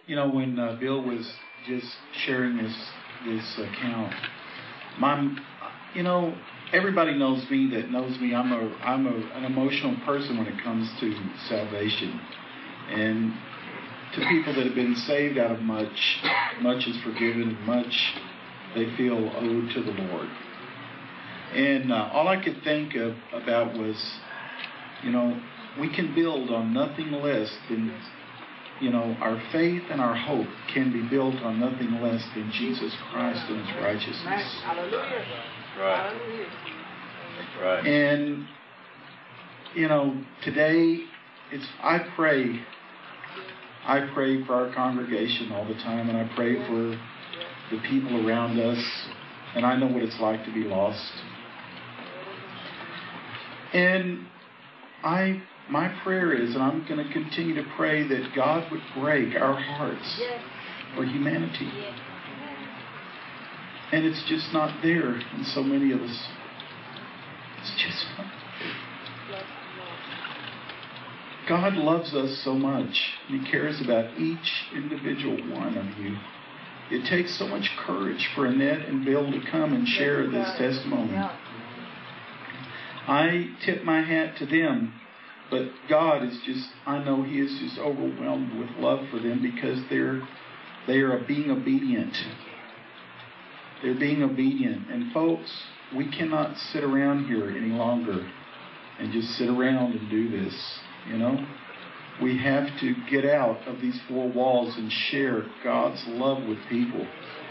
When Bill was just sharing this account, everybody knows me that knows me. I'm an emotional person when it comes to salvation, and to people that have been saved out of much is forgiven, much they feel owed to the Lord. And all I could think about was, we can build on nothing less than, our faith and our hope can be built on nothing less than Jesus Christ and His righteousness. Hallelujah. Right. That's right. And, today, I pray for our congregation all the time, and I pray for the people around us, and I know what it's like to be lost. And my prayer is, and I'm going to continue to pray, that God would break our hearts for humanity. And it's just not there in so many of us. It's just not there. God loves us so much, and He cares about each individual one of you. It takes so much courage for Annette and Bill to come and share this testimony. I tip my hat to them, but God is just, I know He is just overwhelmed with love for them because they are being obedient. They're being obedient. And folks, we cannot sit around here any longer and just sit around and do this, We have to get out of these four walls and share God's love with people.